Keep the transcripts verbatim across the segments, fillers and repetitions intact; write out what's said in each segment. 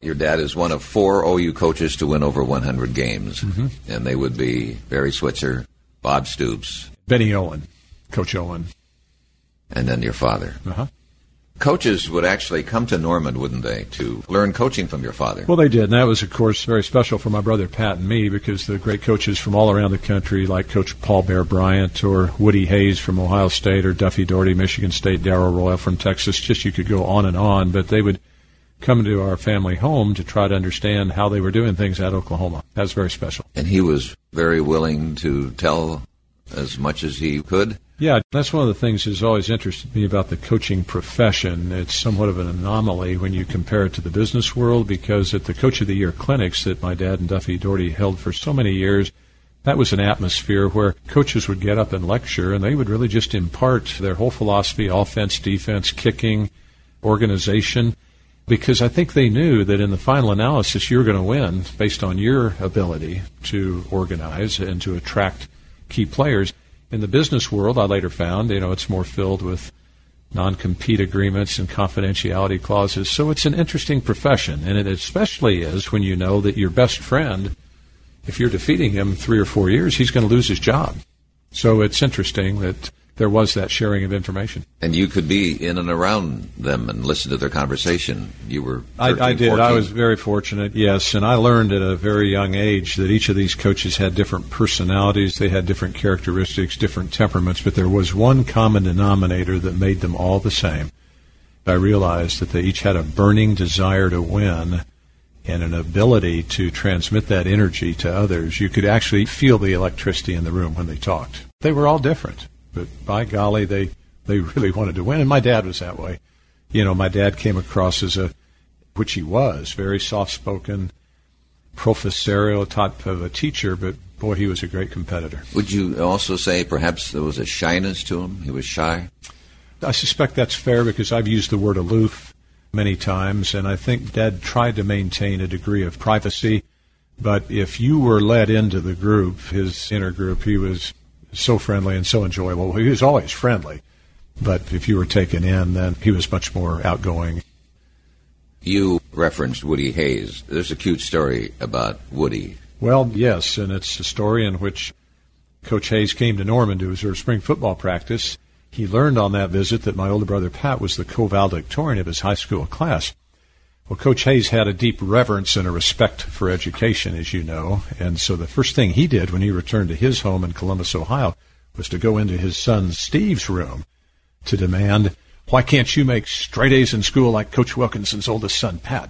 Your dad is one of four O U coaches to win over one hundred games, mm-hmm. and they would be Barry Switzer, Bob Stoops, Benny Owen, Coach Owen, and then your father. Uh-huh. Coaches would actually come to Norman, wouldn't they, to learn coaching from your father? Well, they did, and that was, of course, very special for my brother Pat and me, because the great coaches from all around the country, like Coach Paul Bear Bryant or Woody Hayes from Ohio State or Duffy Daugherty, Michigan State, Darrell Royal from Texas, just you could go on and on, but they would come to our family home to try to understand how they were doing things at Oklahoma. That was very special. And he was very willing to tell as much as he could? Yeah, that's one of the things that's always interested me about the coaching profession. It's somewhat of an anomaly when you compare it to the business world, because at the Coach of the Year clinics that my dad and Duffy Daugherty held for so many years, that was an atmosphere where coaches would get up and lecture, and they would really just impart their whole philosophy, offense, defense, kicking, organization, because I think they knew that in the final analysis you're going to win based on your ability to organize and to attract key players. In the business world, I later found, you know, it's more filled with non-compete agreements and confidentiality clauses. So it's an interesting profession, and it especially is when you know that your best friend, if you're defeating him three or four years, he's going to lose his job. So it's interesting that there was that sharing of information. And you could be in and around them and listen to their conversation. You were thirteen, I, I did. fourteen. I was very fortunate, yes. And I learned at a very young age that each of these coaches had different personalities. They had different characteristics, different temperaments. But there was one common denominator that made them all the same. I realized that they each had a burning desire to win and an ability to transmit that energy to others. You could actually feel the electricity in the room when they talked. They were all different. But by golly, they, they really wanted to win. And my dad was that way. You know, my dad came across as a, which he was, very soft-spoken, professorial type of a teacher, but boy, he was a great competitor. Would you also say perhaps there was a shyness to him? He was shy? I suspect that's fair, because I've used the word aloof many times, and I think Dad tried to maintain a degree of privacy. But if you were let into the group, his inner group, he was so friendly and so enjoyable. He was always friendly, but if you were taken in, then he was much more outgoing. You referenced Woody Hayes. There's a cute story about Woody. Well, yes, and it's a story in which Coach Hayes came to Norman to observe spring football practice. He learned on that visit that my older brother Pat was the co-valedictorian of his high school class. Well, Coach Hayes had a deep reverence and a respect for education, as you know, and so the first thing he did when he returned to his home in Columbus, Ohio, was to go into his son Steve's room to demand, "Why can't you make straight A's in school like Coach Wilkinson's oldest son, Pat?"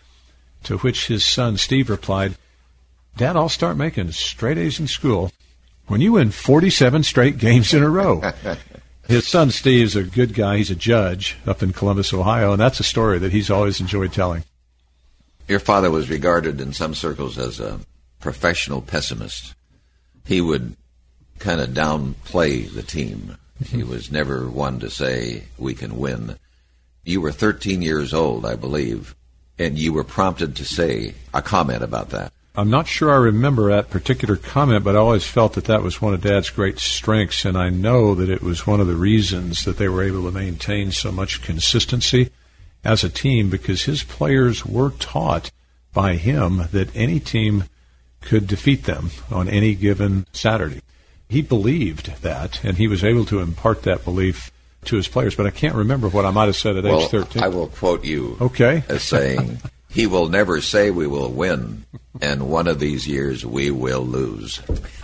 To which his son Steve replied, "Dad, I'll start making straight A's in school when you win forty-seven straight games in a row." His son Steve's a good guy. He's a judge up in Columbus, Ohio, and that's a story that he's always enjoyed telling. Your father was regarded in some circles as a professional pessimist. He would kind of downplay the team. He was never one to say, "We can win." You were thirteen years old, I believe, and you were prompted to say a comment about that. I'm not sure I remember that particular comment, but I always felt that that was one of Dad's great strengths, and I know that it was one of the reasons that they were able to maintain so much consistency as a team, because his players were taught by him that any team could defeat them on any given Saturday. He believed that, and he was able to impart that belief to his players, but I can't remember what I might have said at well, age thirteen. I will quote you okay. as saying, "He will never say we will win, and one of these years we will lose."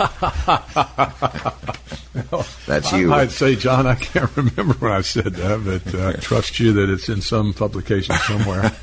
Well, that's you. I'd say, John, I can't remember when I said that, but uh, I trust you that it's in some publication somewhere.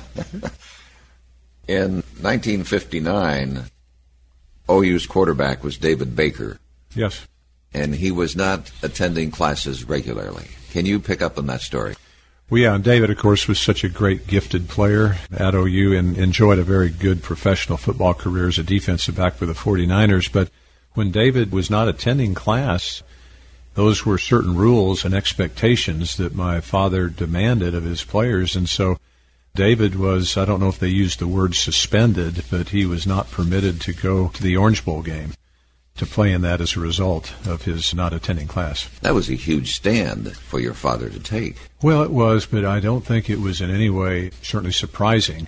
In nineteen fifty-nine, O U's quarterback was David Baker. Yes. And he was not attending classes regularly. Can you pick up on that story? Well, yeah, and David, of course, was such a great gifted player at O U and enjoyed a very good professional football career as a defensive back for the forty-niners. But when David was not attending class, those were certain rules and expectations that my father demanded of his players. And so David was, I don't know if they used the word suspended, but he was not permitted to go to the Orange Bowl game to play in that as a result of his not attending class. That was a huge stand for your father to take. Well, it was, but I don't think it was in any way certainly surprising.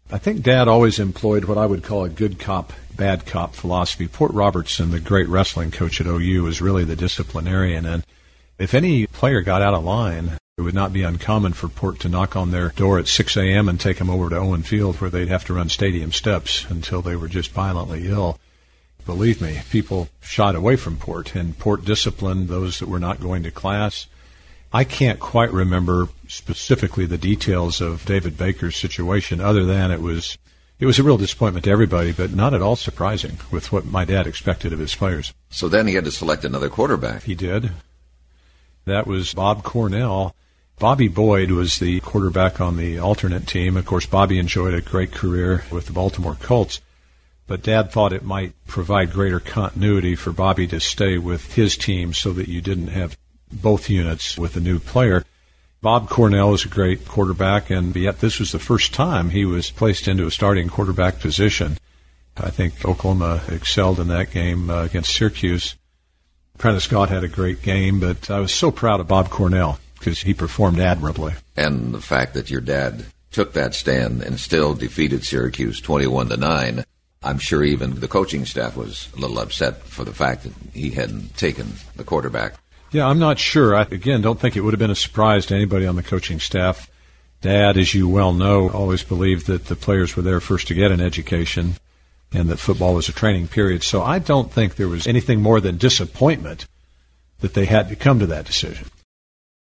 I think Dad always employed what I would call a good cop, bad cop philosophy. Port Robertson, the great wrestling coach at O U, was really the disciplinarian. And if any player got out of line, it would not be uncommon for Port to knock on their door at six a.m. and take them over to Owen Field, where they'd have to run stadium steps until they were just violently ill. Believe me, people shied away from Port, and Port disciplined those that were not going to class. I can't quite remember specifically the details of David Baker's situation, other than it was it was a real disappointment to everybody, but not at all surprising with what my dad expected of his players. So then he had to select another quarterback. He did. That was Bob Cornell. Bobby Boyd was the quarterback on the alternate team. Of course, Bobby enjoyed a great career with the Baltimore Colts, but Dad thought it might provide greater continuity for Bobby to stay with his team so that you didn't have both units with a new player. Bob Cornell is a great quarterback, and yet this was the first time he was placed into a starting quarterback position. I think Oklahoma excelled in that game uh, against Syracuse. Prentice Scott had a great game, but I was so proud of Bob Cornell because he performed admirably. And the fact that your dad took that stand and still defeated Syracuse twenty-one to nine, I'm sure even the coaching staff was a little upset for the fact that he hadn't taken the quarterback. Yeah, I'm not sure. I, again, don't think it would have been a surprise to anybody on the coaching staff. Dad, as you well know, always believed that the players were there first to get an education and that football was a training period. So I don't think there was anything more than disappointment that they had to come to that decision.